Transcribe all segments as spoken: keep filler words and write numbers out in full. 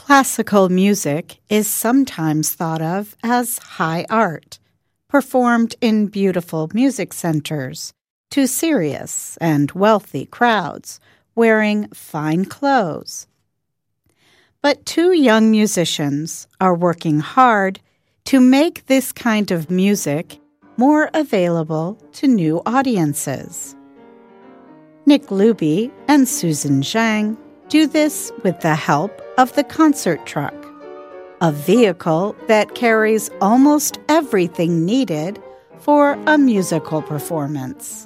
Classical music is sometimes thought of as high art, performed in beautiful music centers to serious and wealthy crowds wearing fine clothes. But two young musicians are working hard to make this kind of music more available to new audiences. Nick Luby and Susan Zhang do this with the help of the concert truck, a vehicle that carries almost everything needed for a musical performance.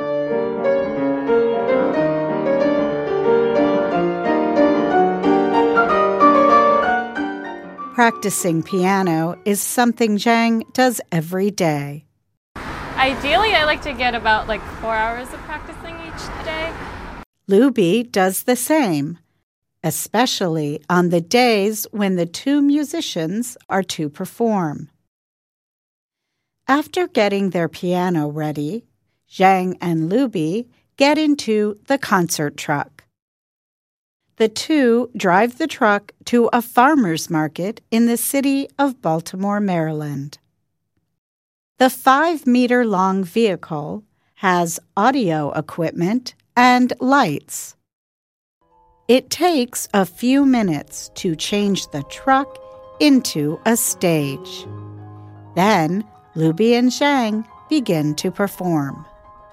Practicing piano is something Zhang does every day. Ideally, I like to get about like four hours of practicing each day. Luby does the same, especially on the days when the two musicians are to perform. After getting their piano ready, Zhang and Luby get into the concert truck. The two drive the truck to a farmer's market in the city of Baltimore, Maryland. The five-meter-long vehicle has audio equipment and lights. It takes a few minutes to change the truck into a stage. Then, Luby and Zhang begin to perform.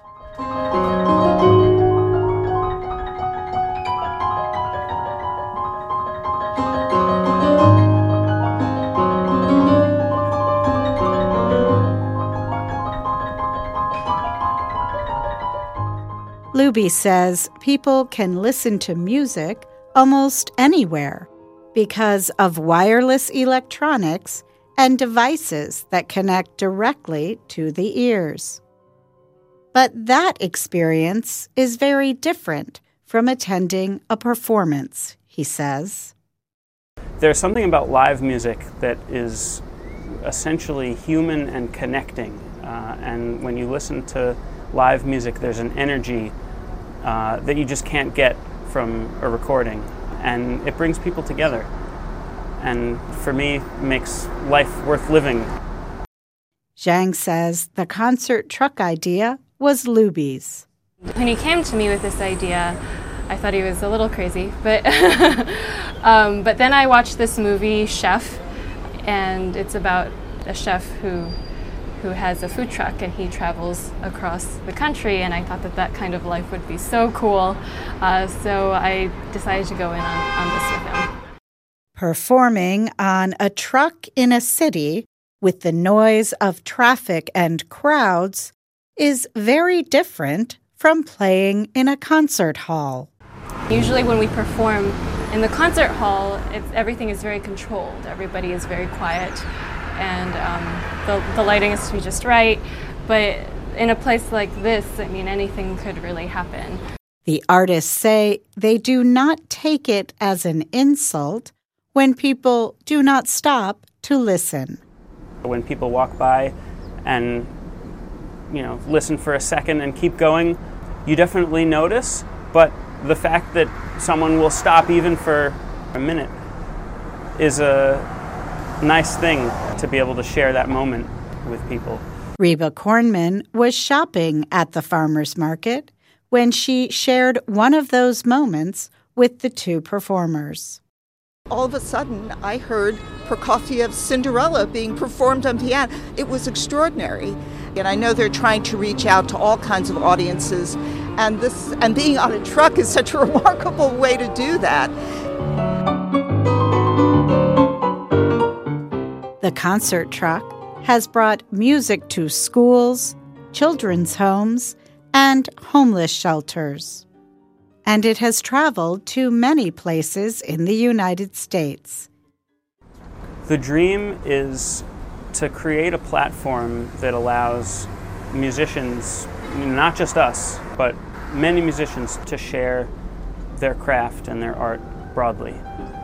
Luby says people can listen to music almost anywhere because of wireless electronics and devices that connect directly to the ears. But that experience is very different from attending a performance, he says. There's something about live music that is essentially human and connecting. Uh, and when you listen to live music, there's an energy uh, that you just can't get from a recording. And it brings people together. And for me, makes life worth living. Zhang says the concert truck idea was Luby's. When he came to me with this idea, I thought he was a little crazy. But, um, but then I watched this movie, Chef, and it's about a chef who who has a food truck and he travels across the country, and I thought that that kind of life would be so cool. Uh, so I decided to go in on, on this with him. Performing on a truck in a city with the noise of traffic and crowds is very different from playing in a concert hall. Usually when we perform in the concert hall, it's, everything is very controlled. Everybody is very quiet, and um, the, the lighting is to be just right. But in a place like this, I mean, anything could really happen. The artists say they do not take it as an insult when people do not stop to listen. When people walk by and, you know, listen for a second and keep going, you definitely notice, but the fact that someone will stop even for a minute is a nice thing to be able to share that moment with people. Reba Kornman was shopping at the farmer's market when she shared one of those moments with the two performers. All of a sudden, I heard Prokofiev's Cinderella being performed on piano. It was extraordinary. And I know they're trying to reach out to all kinds of audiences, and this and being on a truck is such a remarkable way to do that. The concert truck has brought music to schools, children's homes, and homeless shelters. And it has traveled to many places in the United States. The dream is to create a platform that allows musicians, not just us, but many musicians, to share their craft and their art broadly.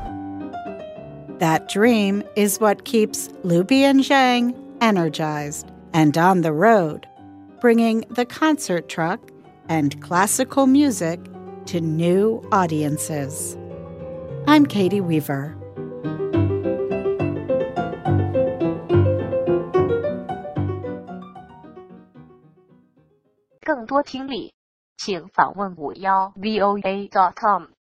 That dream is what keeps Luby and Zhang energized and on the road, bringing the concert truck and classical music to new audiences. I'm Katie Weaver. 更多听力，请访问五幺 V O A dot com。